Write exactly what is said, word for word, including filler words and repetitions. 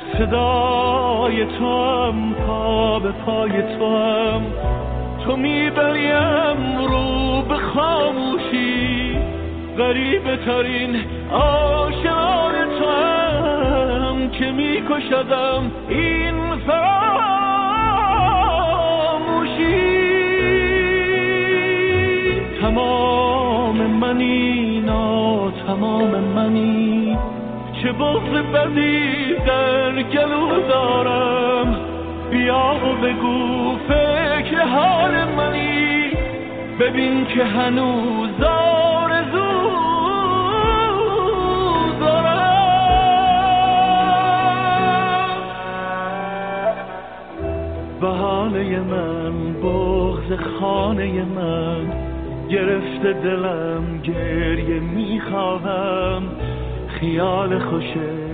صدای تو هم پا به پای تو هم تو میبریم رو به خاموشی غریبه ترین آشنای تو هم که میکشدم این فراموشی تمام منی نا تمام منی چه بغض بدی در گلو دارم بیا و بگو فکر حال منی ببین که هنوز آرزو دارم بهانه من بغض خانه من گرفته دلم گریه میخواهم خیال خوشه